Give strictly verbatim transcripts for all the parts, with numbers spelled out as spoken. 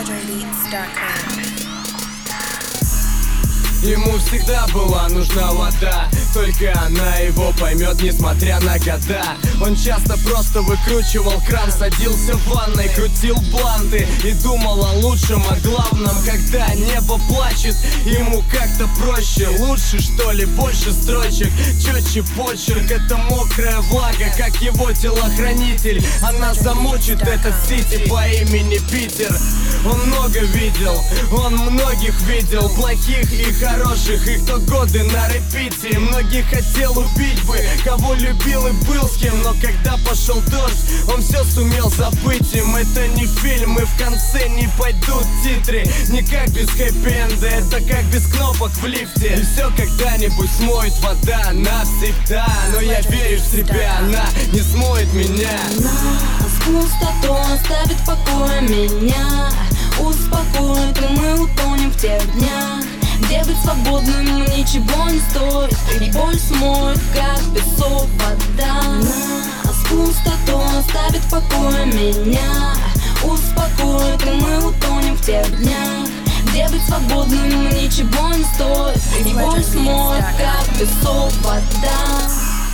Ему всегда была нужна вода, только она его поймет, несмотря на года. Он часто просто выкручивал кран, садился в ванной, крутил бланты и думал о лучшем, о главном. Когда небо плачет, ему как-то проще. Лучше, что ли, больше строчек, четче почерк. Это мокрая влага, как его телохранитель. Она замочит этот сити по имени Питер. Он много видел, он многих видел, плохих и хороших, и кто годы на репите. Многих хотел убить бы, кого любил и был с кем, но когда пошел дождь, он все сумел забыть им. Это не фильм, и в конце не пойдут титры. Не как без хэппи-энда, это как без кнопок в лифте. И все когда-нибудь смоет вода навсегда. Но я верю в себя, она не смоет меня. Нас пустоту оставит в покое меня, успокоит, и мы утонем в тех днях, где быть свободным ничего не стоит, и боль смоет, как песок вода. Нас пустоту оставит в покое меня, успокоит, и мы утонем в тех днях, где быть свободным ничего не стоит, и боль смоет, как песок вода.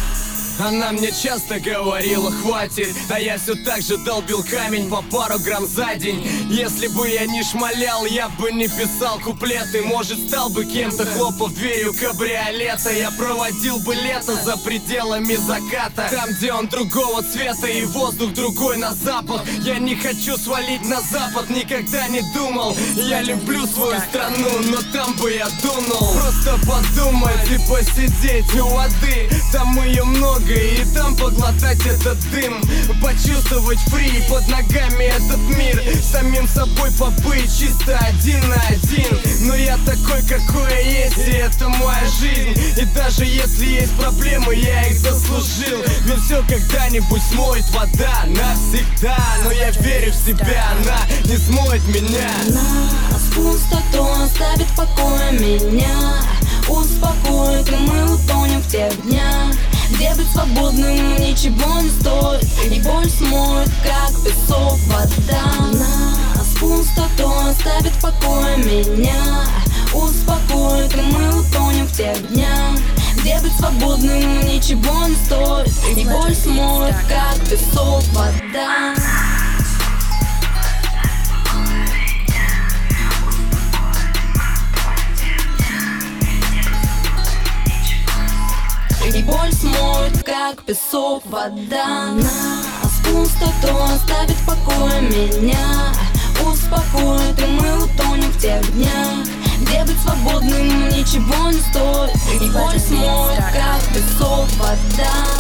Она мне часто говорила хватит, а я все так же долбил камень по пару грамм за день. Если бы я не шмалял, я бы не писал куплеты. Может, стал бы кем-то, хлопав дверью кабриолета. Я проводил бы лето за пределами заката, там, где он другого цвета и воздух другой на запах. Я не хочу свалить на запад, никогда не думал. Я люблю свою страну, но там бы я дунул. Просто подумать и посидеть у воды, там ее много, и там поглотать этот дым, почувствовать фри под ногами этот мир, самим собой побыть чисто один на один. Но я такой, какой я есть, и это моя жизнь. И даже если есть проблемы, я их заслужил. Ведь все когда-нибудь смоет вода навсегда. Но я верю в себя, она не смоет меня. Нас пустоту оставит в покое меня, успокоит, и мы утонем в тех днях, где быть свободным ничего не стоит, и боль смоет, как песок вода. Нас пустоту оставит в покое меня, успокоит, и мы утонем в тех днях, где быть свободным ничего не стоит, и боль смоет, как песок вода. И боль смоет, как песок вода. Нас пустоту оставит в покое меня, успокоит, и мы утонем в тех днях, где быть свободным ничего не стоит, и боль смоет, как песок вода.